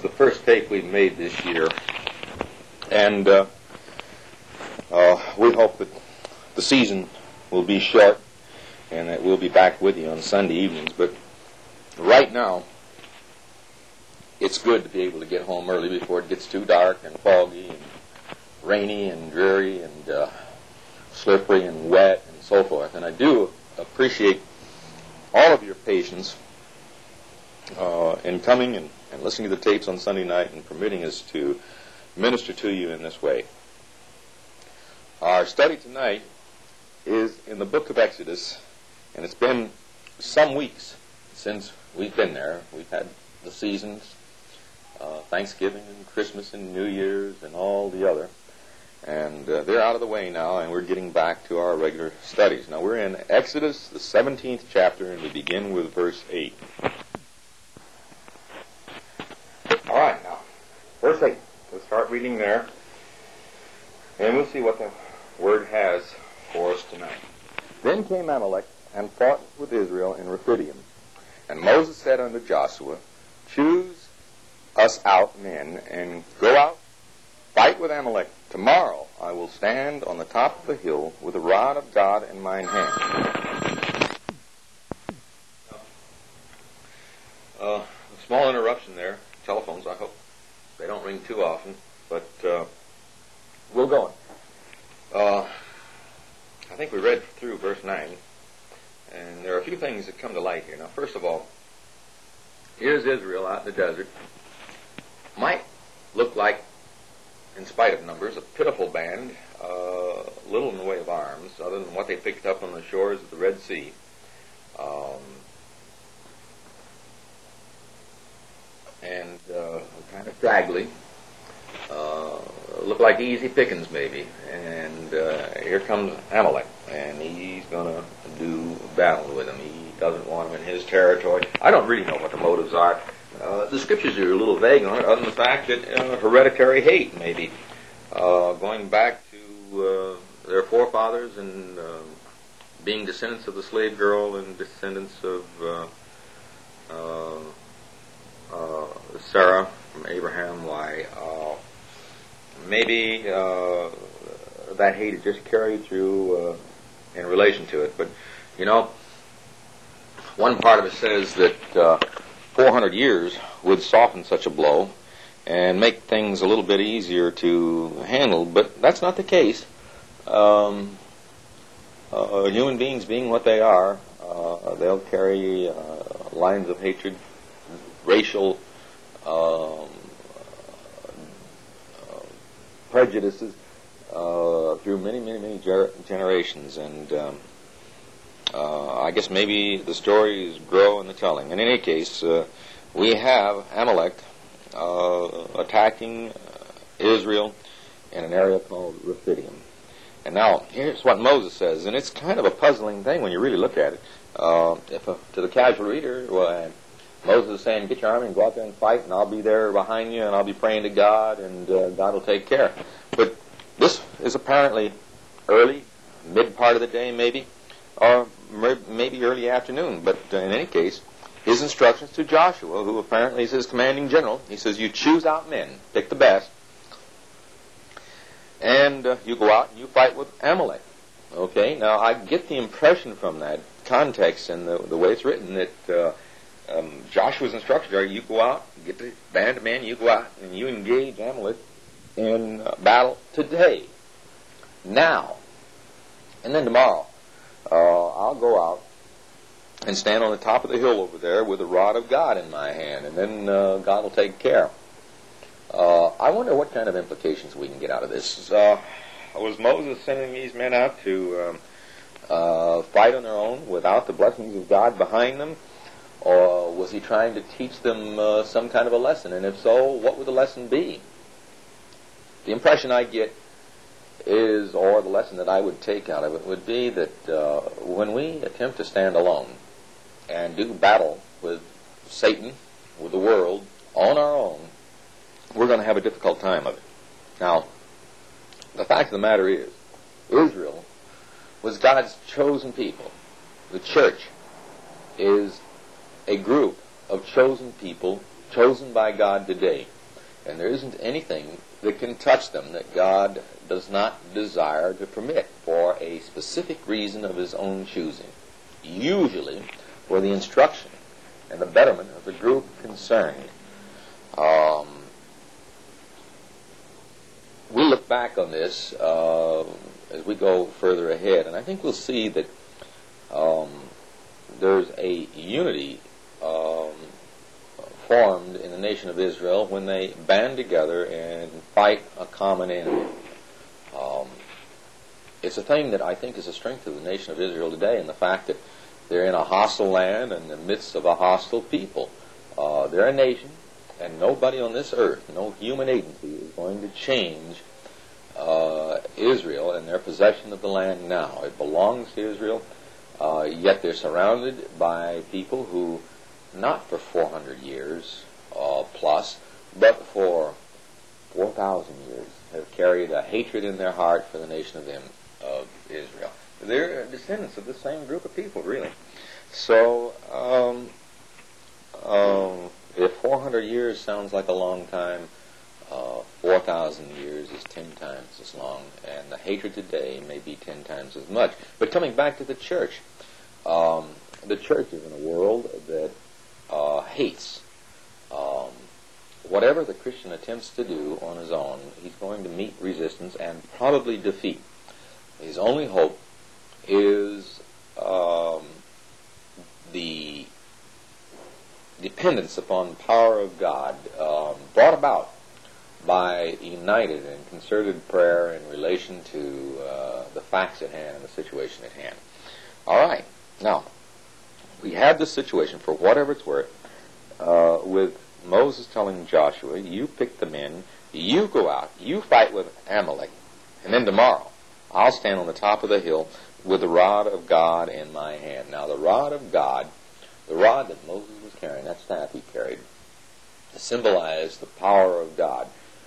the first tape we've made this year, and we hope that the season will be short and that we'll be back with you on Sunday evenings. But right now, it's good to be able to get home early before it gets too dark and foggy and rainy and dreary and slippery and wet and so forth. And I do appreciate all of your patience in coming and listening to the tapes on Sunday night and permitting us to minister to you in this way. Our study tonight is in the book of Exodus, and it's been some weeks since we've been there. We've had the seasons, Thanksgiving and Christmas and New Year's and all the other. And they're out of the way now, and we're getting back to our regular studies. Now, we're in Exodus, the 17th chapter, and we begin with verse 8. All right, now, verse 8. We'll start reading there, and we'll see what the Word has for us tonight. Then came Amalek and fought with Israel in Rephidim. And Moses said unto Joshua, Choose us out men, and go out, fight with Amalek. Tomorrow I will stand on the top of the hill with the rod of God in mine hand. A small interruption there. Telephones, I hope they don't ring too often, but we'll go on. I think we read through verse 9, and there are a few things that come to light here. Now, first of all, here's Israel out in the desert. Might look like, in spite of numbers, a pitiful band, little in the way of arms, other than what they picked up on the shores of the Red Sea. And kind of straggly. Look like easy pickings, maybe. And here comes Amalek, and he's going to do battle with him. He doesn't want him in his territory. I don't really know what the motives are. The scriptures are a little vague on it, other than the fact that hereditary hate, maybe, going back to their forefathers and being descendants of the slave girl and descendants of Sarah from Abraham. Why, maybe that hate is just carried through in relation to it. But, you know, one part of it says that 400 years would soften such a blow and make things a little bit easier to handle, but that's not the case. Human beings being what they are, they'll carry lines of hatred, racial prejudices through many generations, and I guess maybe the stories grow in the telling. In any case, we have Amalek attacking Israel in an area called Rephidim. And now, here's what Moses says, and it's kind of a puzzling thing when you really look at it. To the casual reader, Moses is saying, get your army and go out there and fight, and I'll be there behind you, and I'll be praying to God, and God will take care. But this is apparently early, mid part of the day maybe, or maybe early afternoon. But in any case, his instructions to Joshua, who apparently is his commanding general, he says, you choose out men, pick the best, and you go out and you fight with Amalek. Okay, now I get the impression from that context and the way it's written that Joshua's instructions are, you go out, get the band of men, you go out and you engage Amalek in battle today, now, and then tomorrow. I'll go out and stand on the top of the hill over there with the rod of God in my hand, and then God will take care. I wonder what kind of implications we can get out of this. Was Moses sending these men out to fight on their own without the blessings of God behind them? Or was he trying to teach them some kind of a lesson? And if so, what would the lesson be? The impression I get is, or the lesson that I would take out of it, would be that when we attempt to stand alone and do battle with Satan, with the world, on our own, we're going to have a difficult time of it. Now, the fact of the matter is, Israel was God's chosen people. The church is a group of chosen people chosen by God today. And there isn't anything that can touch them that God does not desire to permit for a specific reason of His own choosing, usually for the instruction and the betterment of the group concerned. We'll look back on this as we go further ahead, and I think we'll see that there's a unity formed in the nation of Israel when they band together and fight a common enemy. It's a thing that I think is a strength of the nation of Israel today, and the fact that they're in a hostile land and in the midst of a hostile people. They're a nation, and nobody on this earth, no human agency, is going to change Israel and their possession of the land now. It belongs to Israel, yet they're surrounded by people who, not for 400 years plus, but for 4,000 years, have carried a hatred in their heart for the nation of Israel. They're descendants of the same group of people, really. So, if 400 years sounds like a long time, 4,000 years is 10 times as long, and the hatred today may be 10 times as much. But coming back to the church is in a world that hates. Whatever the Christian attempts to do on his own, he's going to meet resistance and probably defeat. His only hope is the dependence upon the power of God brought about by united and concerted prayer in relation to the facts at hand and the situation at hand. All right. Now, we have this situation, for whatever it's worth, with Moses telling Joshua, you pick the men, you go out, you fight with Amalek, and then tomorrow I'll stand on the top of the hill with the rod of God in my hand. Now, the rod of God, the rod that Moses was carrying, that staff he carried, symbolized the power of God.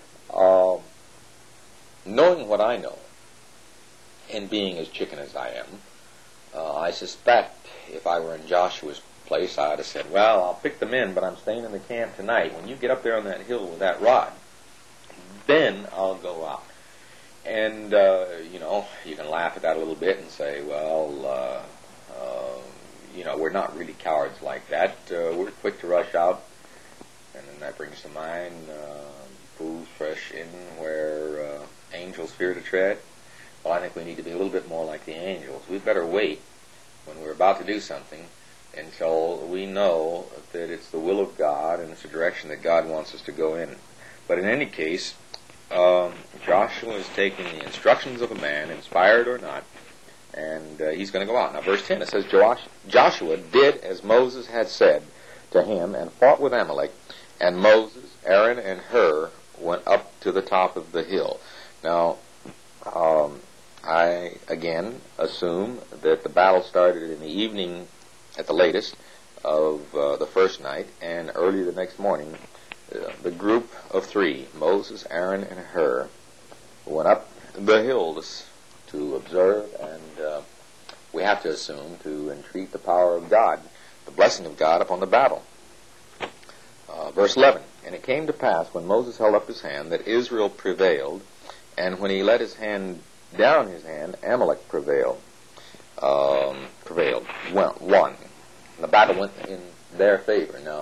Knowing what I know, and being as chicken as I am, I suspect if I were in Joshua's place, I would have said, well, I'll pick the men, but I'm staying in the camp tonight. When you get up there on that hill with that rod, then I'll go out. And, you can laugh at that a little bit and say, well, we're not really cowards like that. We're quick to rush out. And then that brings to mind fools fresh in where angels fear to tread. Well, I think we need to be a little bit more like the angels. We'd better wait when we're about to do something until we know that it's the will of God and it's the direction that God wants us to go in. But in any case, Joshua is taking the instructions of a man, inspired or not, and he's going to go out. Now, verse 10, it says, Joshua did as Moses had said to him and fought with Amalek, and Moses, Aaron, and Hur went up to the top of the hill. Now, I, again, assume that the battle started in the evening at the latest of the first night, and early the next morning, the group of three, Moses, Aaron, and Hur, went up the hills to observe and, we have to assume, to entreat the power of God, the blessing of God upon the battle. Verse 11, and it came to pass when Moses held up his hand that Israel prevailed, and when he let his hand down his hand, Amalek prevailed. Won. The battle went in their favor. Now,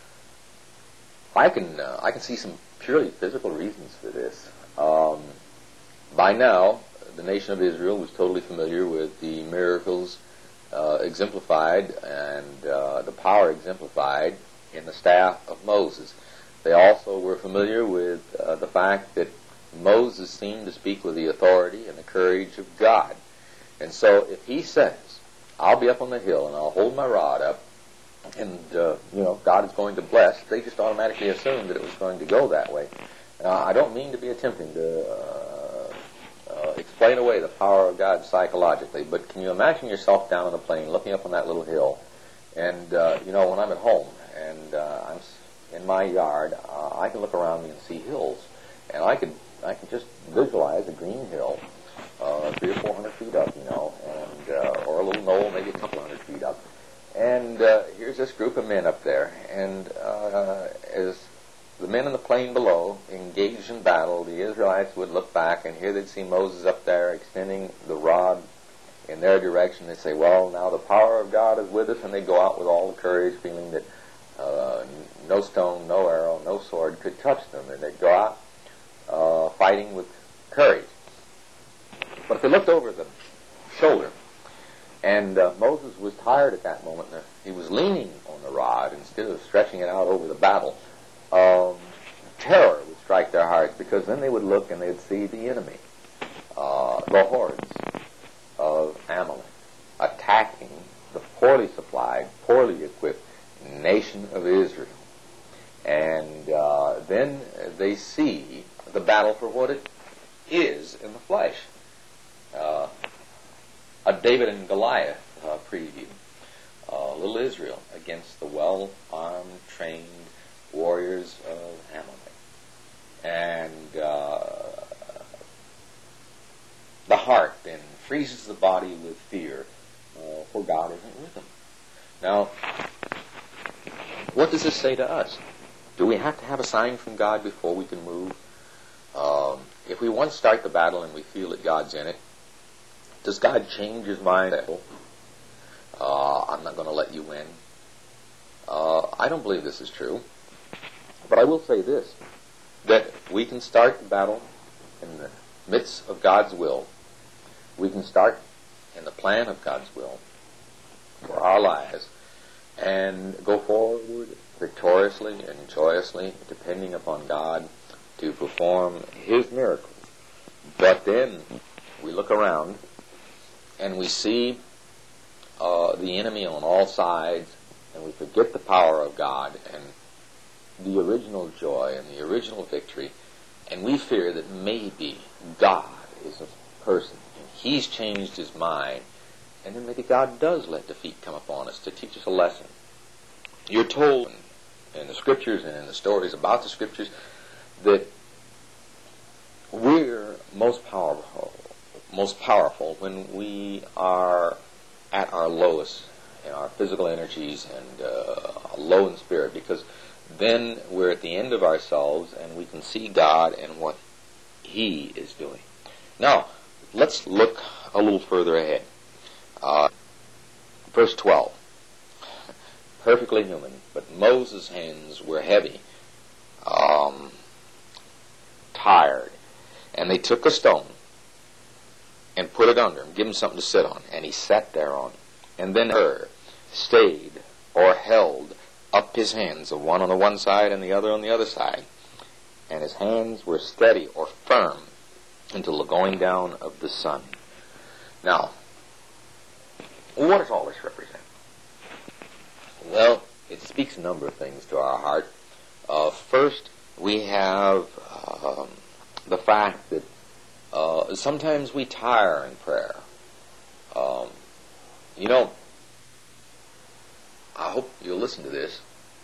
I can see some purely physical reasons for this. By now, the nation of Israel was totally familiar with the miracles exemplified and the power exemplified in the staff of Moses. They also were familiar with the fact that Moses seemed to speak with the authority and the courage of God. And so if he says, I'll be up on the hill and I'll hold my rod up, and, God is going to bless, they just automatically assumed that it was going to go that way. I don't mean to be attempting to explain away the power of God psychologically, but can you imagine yourself down on the plain looking up on that little hill, and, when I'm at home and I'm in my yard, I can look around me and see hills, and I can just visualize a green hill 300 or 400 feet up, and or a little knoll maybe a couple hundred feet up. And here's here's this group of men up there, and as the men in the plain below engaged in battle, the Israelites would look back, and here they'd see Moses up there extending the rod in their direction. They'd say, well, now the power of God is with us, and they'd go out with all the courage, feeling that no stone, no arrow, no sword could touch them, and they'd go out fighting with courage. But if they looked over the shoulder, and Moses was tired at that moment, and he was leaning on the rod instead of stretching it out over the battle, terror would strike their hearts, because then they would look and they'd see the enemy, the hordes of Amalek, attacking the poorly supplied, poorly equipped nation of Israel. And then they see the battle for what it is in the flesh. A David and Goliath preview. Little Israel against the well-armed, trained warriors of Amalek. And the heart then freezes the body with fear, for God isn't with them. Now, what does this say to us? Do we have to have a sign from God before we can move? If we once start the battle and we feel that God's in it, does God change his mind? I'm not going to let you win. I don't believe this is true. But I will say this, that we can start the battle in the midst of God's will. We can start in the plan of God's will for our lives and go forward victoriously and joyously, depending upon God to perform his miracles. But then we look around and we see the enemy on all sides, and we forget the power of God and the original joy and the original victory, and we fear that maybe God is a person and he's changed his mind, and then maybe God does let defeat come upon us to teach us a lesson. You're told in the scriptures and in the stories about the scriptures that we're most powerful when we are at our lowest in our physical energies and low in spirit, because then we're at the end of ourselves and we can see God and what he is doing. Now, let's look a little further ahead. Verse 12. Perfectly human, but Moses' hands were heavy, tired, and they took a stone and put it under him, give him something to sit on, and he sat there on it. And then stayed or held up his hands, the one on the one side and the other on the other side, and his hands were steady or firm until the going down of the sun. Now, what does all this represent? Well, it speaks a number of things to our heart. First, we have the fact that sometimes we tire in prayer. I hope you'll listen to this.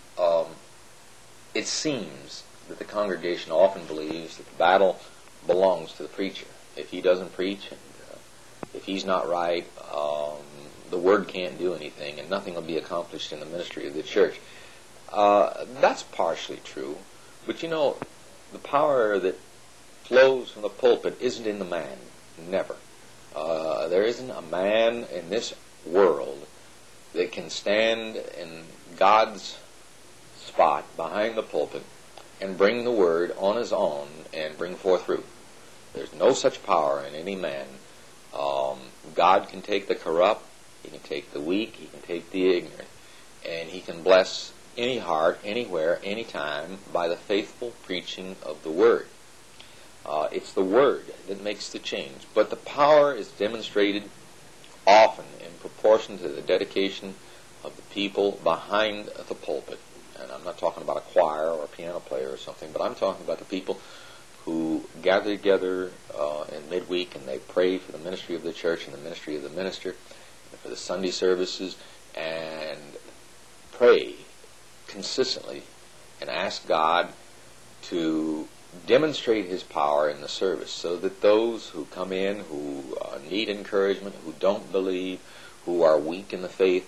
It seems that the congregation often believes that the battle belongs to the preacher. If he doesn't preach, and if he's not right, the word can't do anything, and nothing will be accomplished in the ministry of the church. That's partially true, but the power that flows from the pulpit isn't in the man. Never. There isn't a man in this world that can stand in God's spot behind the pulpit and bring the word on his own and bring forth fruit. There's no such power in any man. God can take the corrupt, he can take the weak, he can take the ignorant, and he can bless any heart, anywhere, anytime, by the faithful preaching of the word. It's the word that makes the change. But the power is demonstrated often in proportion to the dedication of the people behind the pulpit. And I'm not talking about a choir or a piano player or something, but I'm talking about the people who gather together in midweek and they pray for the ministry of the church and the ministry of the minister, and for the Sunday services, and pray consistently and ask God to demonstrate his power in the service, so that those who come in, who need encouragement, who don't believe, who are weak in the faith,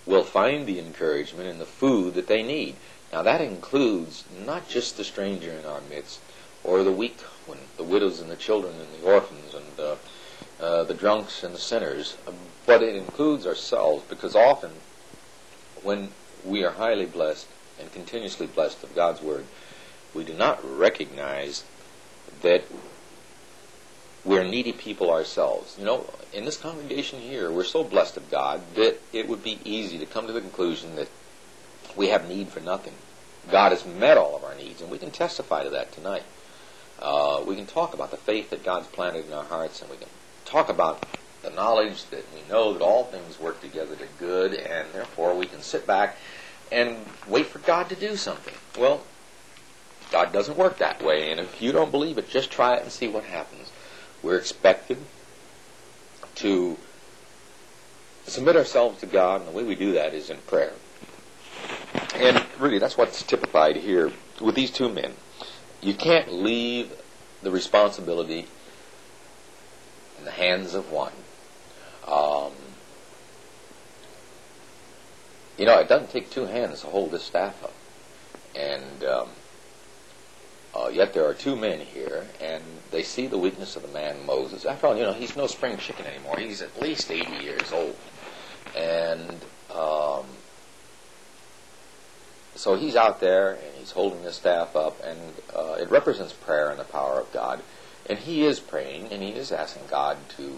will find the encouragement in the food that they need. Now that includes not just the stranger in our midst, or the weak one, the widows and the children and the orphans and the drunks and the sinners, but it includes ourselves, because often when we are highly blessed and continuously blessed of God's Word, we do not recognize that we're needy people ourselves. You know, in this congregation here, we're so blessed of God that it would be easy to come to the conclusion that we have need for nothing. God has met all of our needs, and we can testify to that tonight. We can talk about the faith that God's planted in our hearts, and we can talk about the knowledge that we know that all things work together to good, and therefore we can sit back and wait for God to do something. Well, God doesn't work that way, and if you don't believe it, just try it and see what happens. We're expected to submit ourselves to God, and the way we do that is in prayer. And really, that's what's typified here with these two men. You can't leave the responsibility in the hands of one. You know, it doesn't take two hands to hold this staff up. And yet there are two men here, and they see the weakness of the man Moses. After all, you know, he's no spring chicken anymore. He's at least 80 years old. And so he's out there, and he's holding the staff up, and it represents prayer and the power of God. And he is praying, and he is asking God to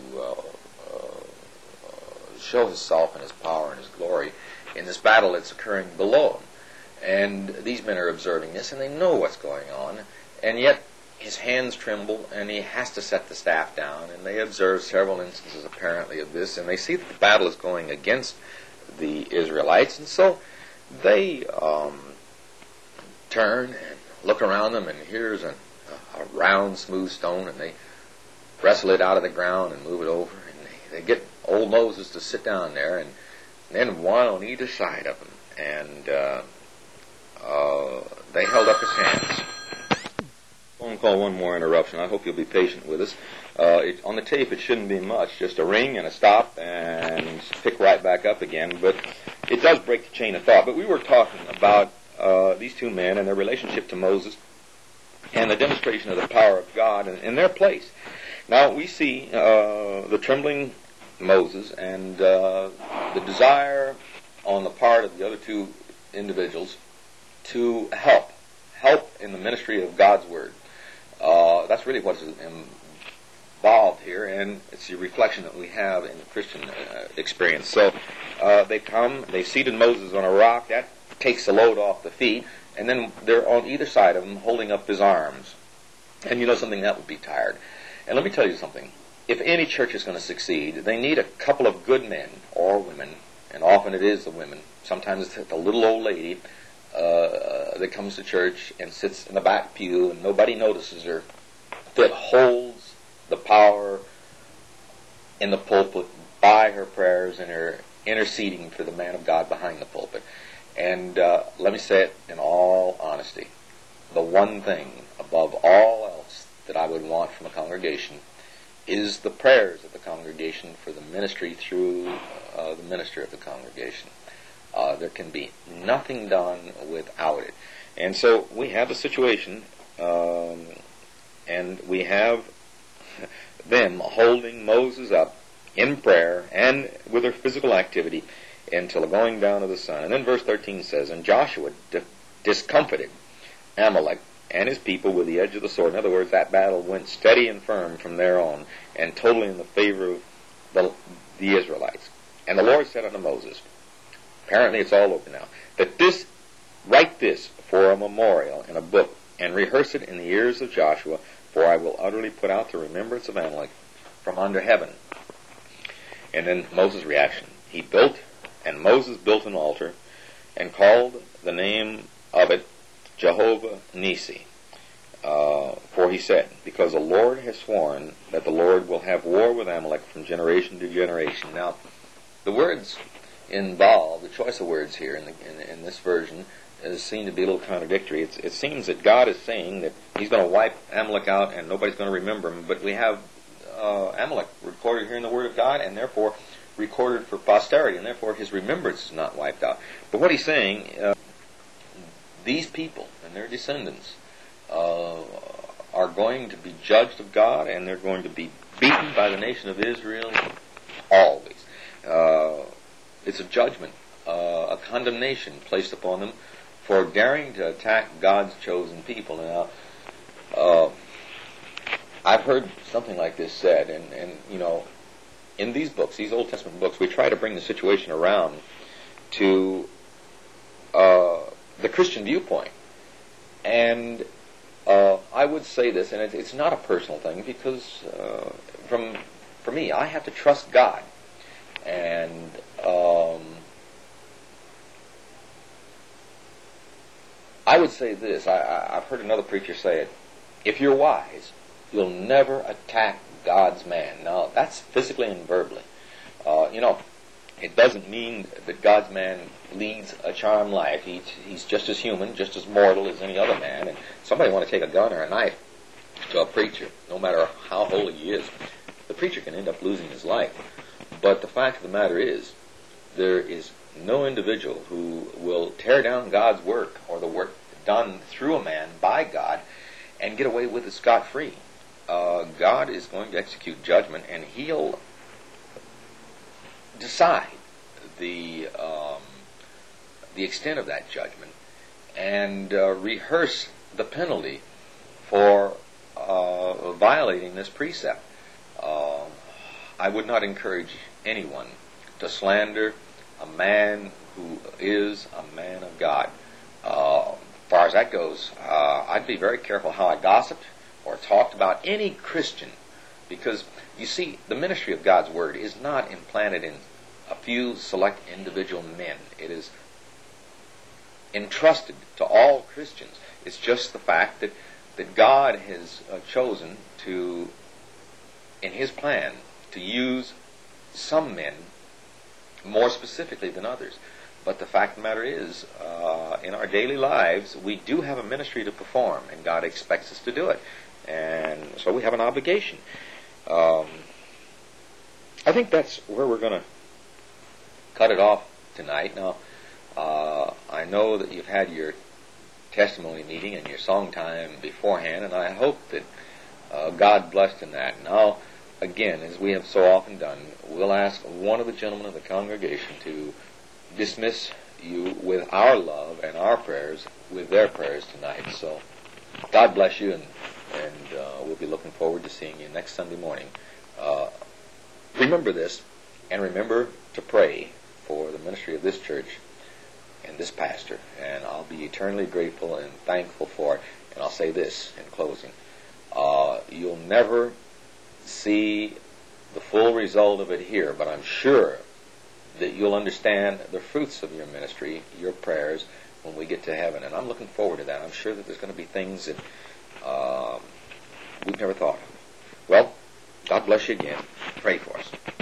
show himself and his power and his glory in this battle that's occurring below him. And these men are observing this, and they know what's going on, and yet his hands tremble, and he has to set the staff down, and they observe several instances apparently of this, and they see that the battle is going against the Israelites, and so they turn and look around them, and here's a round, smooth stone, and they wrestle it out of the ground and move it over, and they get old Moses to sit down there, and then one on either side of him, and they held up his hands. Phone call, one more interruption. I hope you'll be patient with us. On the tape, it shouldn't be much, just a ring and a stop, and pick right back up again, but it does break the chain of thought. But we were talking about these two men and their relationship to Moses and the demonstration of the power of God in their place. Now, we see the trembling Moses and the desire on the part of the other two individuals to help in the ministry of God's Word. That's really what's involved here, and it's the reflection that we have in the Christian experience. So they come, they seated Moses on a rock, that takes the load off the feet, and then they're on either side of him holding up his arms. And you know something, that would be tired. And let me tell you something. If any church is going to succeed, they need a couple of good men or women, and often it is the women. Sometimes it's the little old lady that comes to church and sits in the back pew and nobody notices her, that holds the power in the pulpit by her prayers and her interceding for the man of God behind the pulpit. And let me say it in all honesty. The one thing above all else that I would want from a congregation is the prayers of the congregation for the ministry through the minister of the congregation. There can be nothing done without it. And so we have a situation, and we have them holding Moses up in prayer and with their physical activity until the going down of the sun. And then verse 13 says, "And Joshua discomfited Amalek and his people with the edge of the sword." In other words, that battle went steady and firm from there on, and totally in the favor of the Israelites. "And the Lord said unto Moses," apparently it's all over now, "that write this for a memorial in a book, and rehearse it in the ears of Joshua, for I will utterly put out the remembrance of Amalek from under heaven." And then Moses' reaction. Moses built an altar, and called the name of it Jehovah Nisi. For he said, "Because the Lord has sworn that the Lord will have war with Amalek from generation to generation." Now, the words involved, the choice of words here in this version, is seen to be a little contradictory. It seems that God is saying that he's going to wipe Amalek out and nobody's going to remember him, but we have Amalek recorded here in the Word of God, and therefore recorded for posterity, and therefore his remembrance is not wiped out. But what he's saying, these people and their descendants are going to be judged of God, and they're going to be beaten by the nation of Israel always. It's a judgment, a condemnation placed upon them for daring to attack God's chosen people. Now, I've heard something like this said, and you know, in these books, these Old Testament books, we try to bring the situation around to the Christian viewpoint. And I would say this, and it's not a personal thing, because for me, I have to trust God. And I would say this, I've heard another preacher say it: if you're wise, you'll never attack God's man. Now, that's physically and verbally. It doesn't mean that God's man leads a charmed life. He's just as human, just as mortal as any other man. And somebody want to take a gun or a knife to a preacher, no matter how holy he is, the preacher can end up losing his life. But the fact of the matter is, there is no individual who will tear down God's work or the work done through a man by God and get away with it scot-free. God is going to execute judgment, and He'll decide the extent of that judgment and rehearse the penalty for violating this precept. I would not encourage anyone to slander a man who is a man of God. As far as that goes, I'd be very careful how I gossiped or talked about any Christian, because you see, the ministry of God's Word is not implanted in a few select individual men. It is entrusted to all Christians. It's just the fact that God has chosen to, in His plan, to use some men more specifically than others. But the fact of the matter is, in our daily lives, we do have a ministry to perform, and God expects us to do it. And so we have an obligation. I think that's where we're going to cut it off tonight. Now, I know that you've had your testimony meeting and your song time beforehand, and I hope that God blessed in that. Now, again, as we have so often done, we'll ask one of the gentlemen of the congregation to dismiss you with our love and our prayers, with their prayers tonight. So, God bless you, and we'll be looking forward to seeing you next Sunday morning. Remember this, and remember to pray for the ministry of this church and this pastor, and I'll be eternally grateful and thankful for it. And I'll say this in closing: you'll never see the full result of it here, but I'm sure that you'll understand the fruits of your ministry, your prayers, when we get to heaven. And I'm looking forward to that. I'm sure that there's going to be things that we've never thought of. Well, God bless you again. Pray for us.